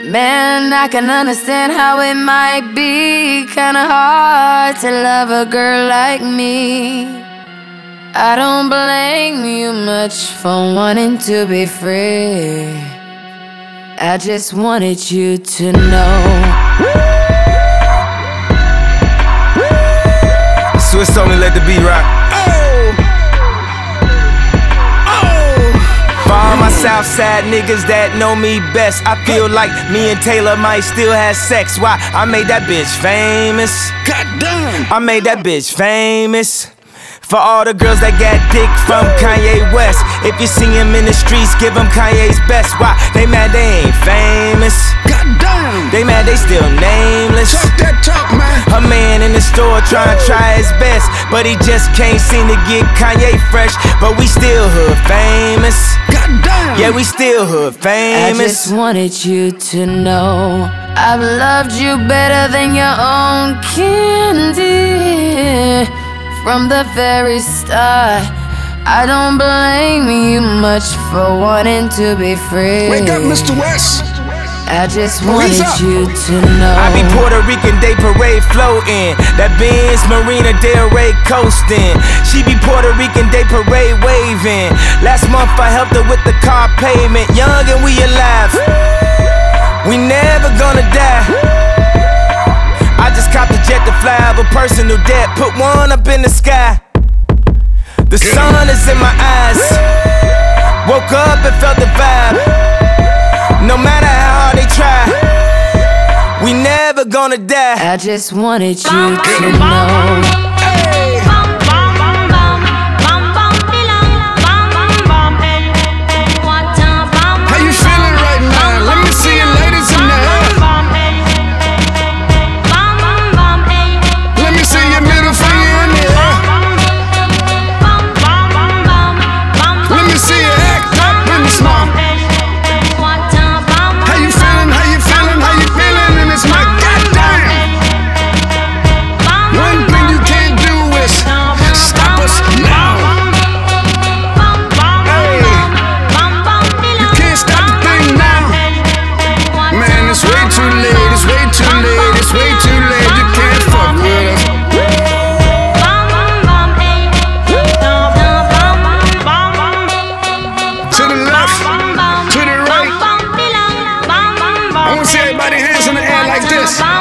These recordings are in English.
Man, I can understand how it might be kinda hard to love a girl like me. I don't blame you much for wanting to be free. I just wanted you to know. Swiss only let the beat rock. For all my Southside niggas that know me best, I feel like me and Taylor might still have sex. Why? I made that bitch famous. Goddamn. I made that bitch famous. For all the girls that got dick from Kanye West, if you see him in the streets, give him Kanye's best. Why? They mad they ain't famous. Goddamn. They mad they still nameless. Talk that talk, man. A man in the store trying to try his best, but he just can't seem to get Kanye fresh. But we still hood famous. Goddamn. Yeah, we still hood famous. I just wanted you to know I've loved you better than your own candy. From the very start, I don't blame you much for wanting to be free. Wake up, Mr. West. I just wanted you to know. I be Puerto Rican Day Parade floating, that Benz Marina Del Rey coasting. She be Puerto Rican Day Parade waving. Last month I helped her with the car payment. Young and we alive, we never gonna die. I just copped a jet to fly over personal debt. Put one up in the sky. The sun is in my eyes. Woke up and felt the vibe. No matter how hard they try, we never gonna die. I just wanted you to know. How you feeling right now? Let me see you ladies in the air. Let me see your middle finger in the air. Let me see you act up in the small. How you feeling? How you feeling? How you feeling in this mic? Goddamn. One thing you can't do is stop us now. Hey, you can't stop the thing now. Man, it's way too late. It's way too late. It's way too late. You can't fuck with us. To the left, to the right. I wanna see everybody hands in the air like this. Hey.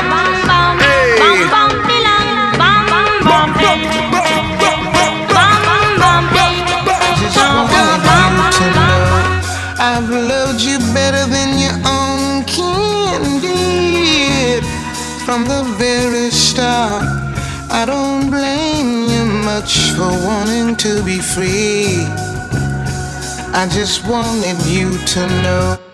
I've loved you better than your own candy. From the very start, I don't blame you much for wanting to be free. I just wanted you to know.